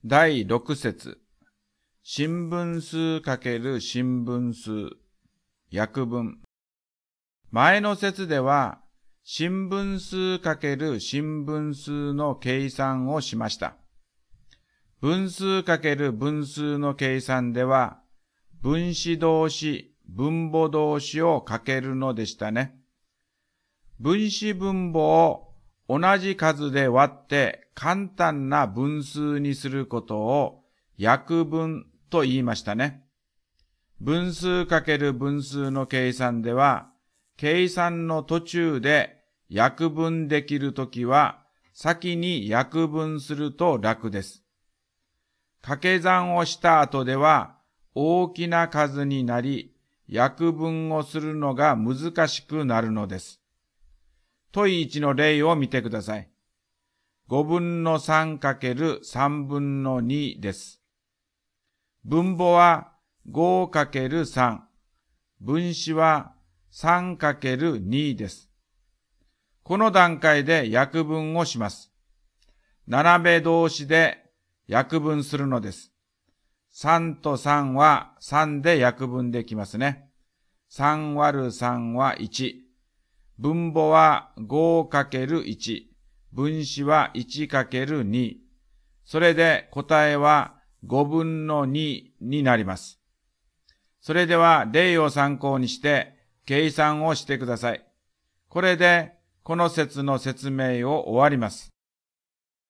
第6節。新聞数×新聞数。約分。前の節では、新聞数×新聞数の計算をしました。分数×分数の計算では、分子同士、分母同士をかけるのでしたね。分子分母を同じ数で割って簡単な分数にすることを約分と言いましたね。分数×分数の計算では、計算の途中で約分できるときは、先に約分すると楽です。掛け算をした後では、大きな数になり、約分をするのが難しくなるのです。問1の例を見てください。5分の 3×3 分の2です。分母は 5×3、分子は 3×2 です。この段階で約分をします。斜め同士で約分するのです。3と3は3で約分できますね。3割る3は1。分母は 5×1。分子は 1×2。それで答えは5分の2になります。それでは例を参考にして計算をしてください。これでこの節の説明を終わります。